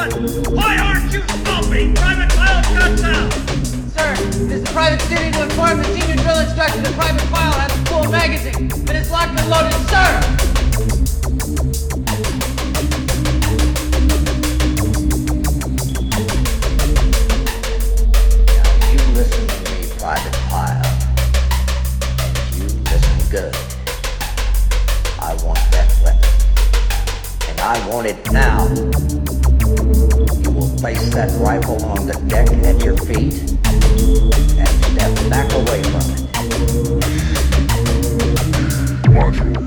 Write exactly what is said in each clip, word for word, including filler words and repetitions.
gun? Why aren't you stopping? Private File cuts out! Sir, this is Private City to inform the senior drill instructor that Private File has a full magazine, but it's locked and loaded, sir! Private File. You listen good. I want that weapon. And I want it now. You will place that rifle on the deck at your feet and step back away from it. Watch it.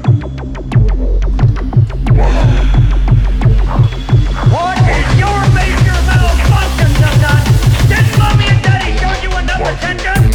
What is your major malfunction, son? Didn't Mommy and Daddy show you enough attention?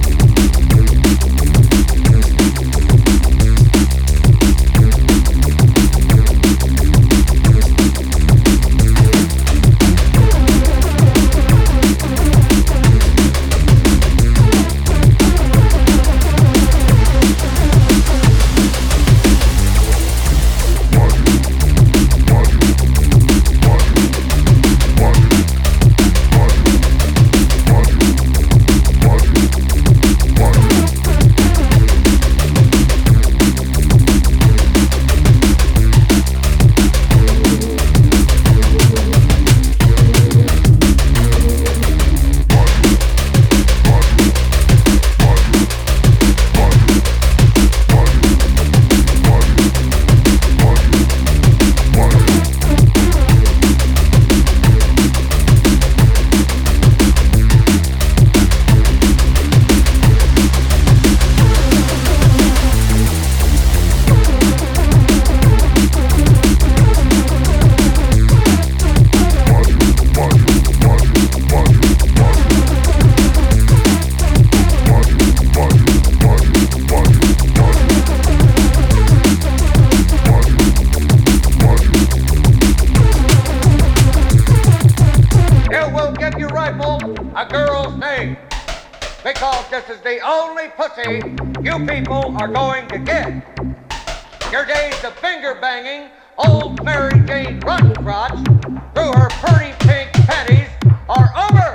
You people are going to get. Your days of finger banging old Mary Jane Ruttencrotch through her pretty pink panties are over.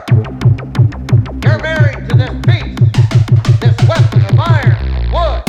You're married to this beast, this weapon of iron and wood.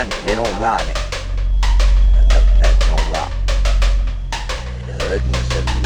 Goodness of